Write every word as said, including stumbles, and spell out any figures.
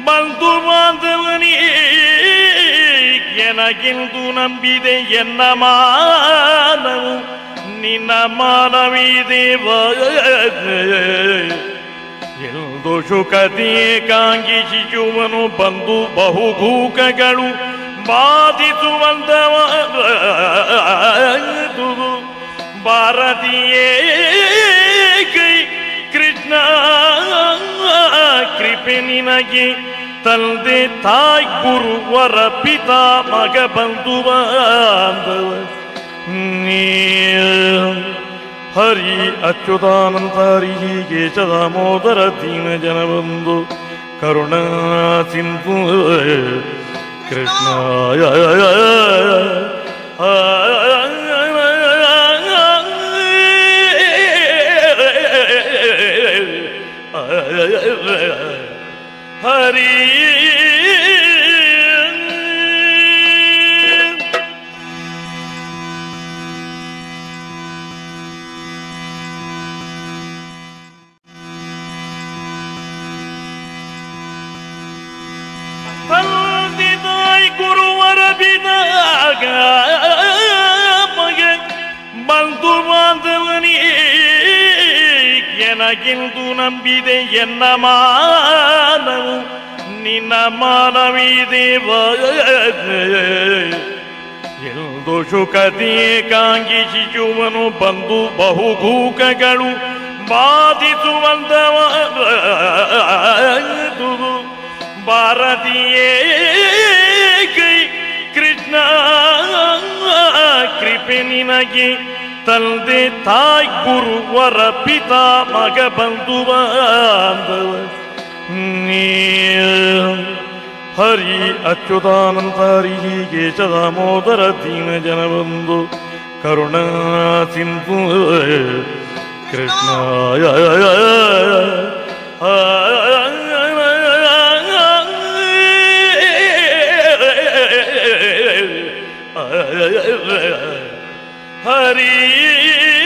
ಬಂಧು ಬಾಂಧವನಿ ಎನಗೆಂದು ನಂಬಿದೆ ಎನ್ನ ಮಾನವು ನಿನ್ನ ಮಾನವೀ ದೇವ ಎಂದು ಶುಕತಿಯೇ ಕಾಂಗಿಸಿಸುವನು ಬಂದು ಬಹುಗೂಕಗಳು ಬಾಧಿಸುವಂತವ ಭಾರತೀಯೇ ಕೈ ಕೃಷ್ಣ ಕೃಪೆ ನಿನಗೆ ತಂದೆ ತಾಯಿ ಗುರುವರ ಪಿತಾ ಮಗ ಬಂಧು ಬಾಂಧವ ಹರಿ ಅಚ್ಯುತಾನಂದ ಹರಿ ಕೇಶ ದಾಮೋದರ ದೀನ ಜನ ಬಂಧು ಕರುಣಾ ಸಿಂಧು ಕೃಷ್ಣ ಹರಿ ತಂದೆ ತಾಯಿ ಗುರುವರ ಬಿದಾಗ ಮಗ ಬಂಧು ಬಾಂಧವನಿ ಎನಗೆಂದು ನಂಬಿದೆ ಎನ್ನ ಮಾನವು ನಿನ್ನ ಮಾನವೀ ದೇವ ಎಂದು ಶುಕತಿಯೇ ಕಾಂಗಿಸಿಸುವನು ಬಂದು ಬಹುಗೂಕಗಳು ಬಾಧಿಸುವಂತವ ಭಾರತೀಯೇ ಕೈ ಕೃಷ್ಣ ಕೃಪೆ ನಿನಗೆ ತಂದೆ ತಾಯಿ ಗುರುವರ ಪಿತಾ ಮಗ ಬಂಧು ಬಾಂಧವ ಹರಿ ಅಚ್ಯುತಾನಂದ ಹರಿ ಕೇಶ ದಾಮೋದರ ದೀನ ಜನ ಬಂಧು ಕರುಣಾ ಸಿಂಧು ಕೃಷ್ಣ ಹರಿ